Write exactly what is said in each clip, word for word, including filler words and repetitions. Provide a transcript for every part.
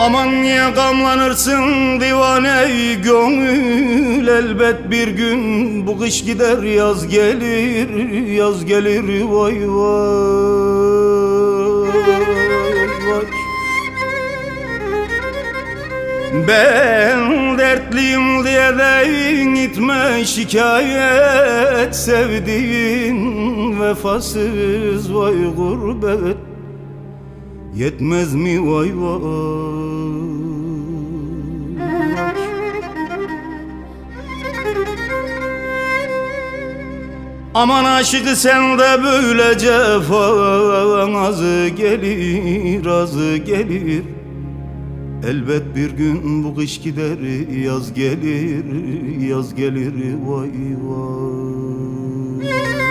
Aman niye gamlanırsın divane gönül, elbet bir gün bu kış gider yaz gelir, yaz gelir vay vay vay. Ben dertliyim diye de gitme şikayet, sevdiğin vefasız vay gurbet yetmez mi vay vay. Aman aşıkı sen de böyle cefan, azı gelir azı gelir, elbet bir gün bu kış gider yaz gelir, yaz gelir vay vay.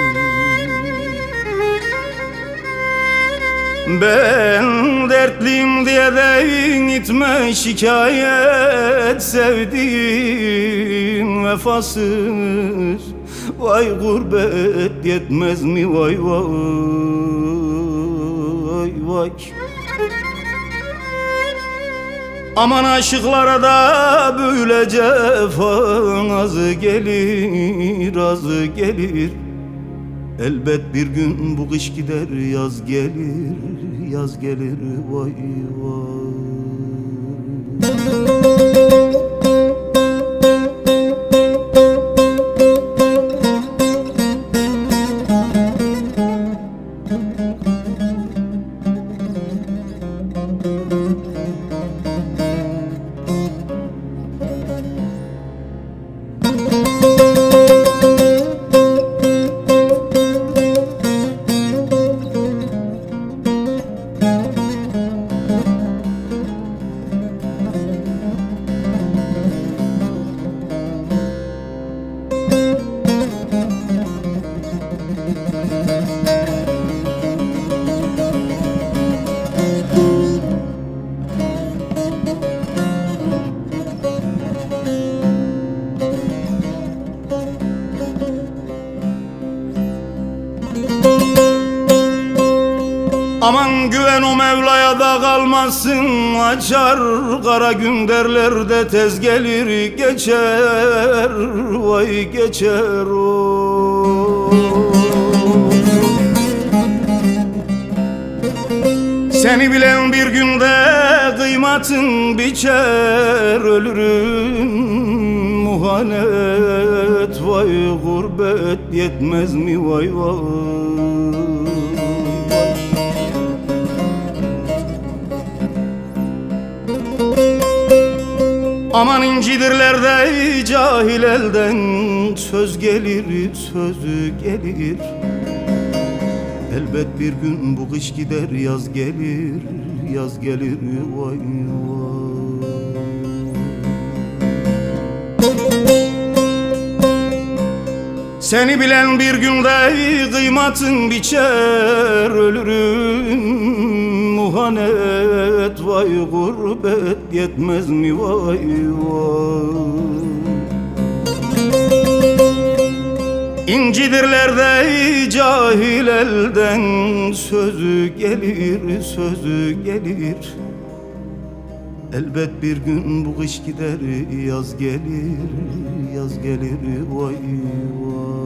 Ben dertliyim diye de gitme şikayet, sevdiğim vefasız vay gurbet yetmez mi vay vay vay. Aman aşıklara da böyle cefan, azı gelir azı gelir, elbet bir gün bu kış gider yaz gelir, yaz gelir vay vay. Aman güven o Mevla'ya da kalmasın, açar kara gün derler de tez gelir geçer vay geçer o. Seni bilen bir günde kıymatın biçer, ölürüm muhanet vay gurbet yetmez mi vay vay. Aman incidirler de cahil elden söz gelir, söz gelir, elbet bir gün bu kış gider yaz gelir, yaz gelir vay vay. Seni bilen bir günde kıymatın biçer, ölürüm muhanet vay gurbet yetmez mi vay vay. İncidirler de cahil elden sözü gelir, sözü gelir, elbet bir gün bu kış gider yaz gelir, yaz gelir vay vay.